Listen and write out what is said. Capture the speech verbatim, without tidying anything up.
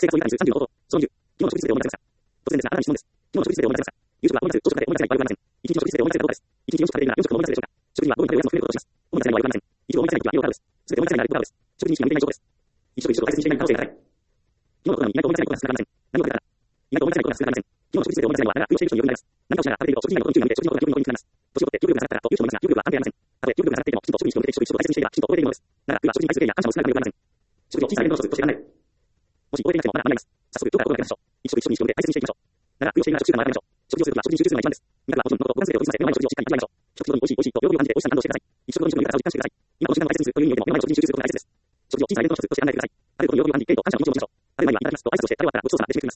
生活を豊かにするさんじゅうの方法。そのにじゅう。昨日の食事について思い出せました。突然ですが、あなたに質問です。昨日の食事について思い出せました。夕食は本日、朝食で思い出せない場合はありません。一日の食事について思い出せるかどうかです。一日よん食食べているならよん食の思い出せるでしょうか。食事には午後に食べるおやつも含めることとします。思い出せない場合はありません。一度思い出せない時は要カードです。すべて思い出せないならごカードです。食事に意識が向いていない状況です。一食一食を大切にしていない可能性が高い。昨日のコーナーに意外と思い出せないことが少なくありません。何を食べたか。意外と思い出せないことが少なくありません。昨日の食事について思い出せないのは、あなたが空いていると食事には欲に注意が向いている状況です。何かをしながら食べていると食事には欲に注意が向いている状況です。食事を小さい分の一つとしてやらない。何かを記憶に残りにつながります。年を取って記憶力が下がったらという人もいますが、記憶力は安定ありません。たとえ記憶力が下がっていても、きちんと食事に気を向けて食事を大切にしていれば、きちんと覚えているものです。なら、食は食事に対する敬意や感謝を失うことがありません。食事を小さい分の一つとしてやらない。もし覚えていなくてもまだ学びます。早速、どこから覚えていきましょう。一食一食に気を向けて大切にしていきましょう。なら、食をしていながら食習慣を学びましょう。食事をするときは食事に集中するのが一番です。味覚はもちろん、喉と五感全てを閉じさせ、目の前の食事をしっかり味わいましょう。食事ごとに美味しい美味しいと喜びを感じて美味しさに感動してください。一食ごとに食の良さを実感してください。今この時間を大切にするという意味でも、目の前の食事に集中することが大切です。食事を小さい分の一つとしてやらないでください。食べることに喜びを感じて、敬意と感謝の気持ちを持ちましょう。食べる前にはいただきますと挨拶をして、食べ終わったらごちそうさまで締めくくります。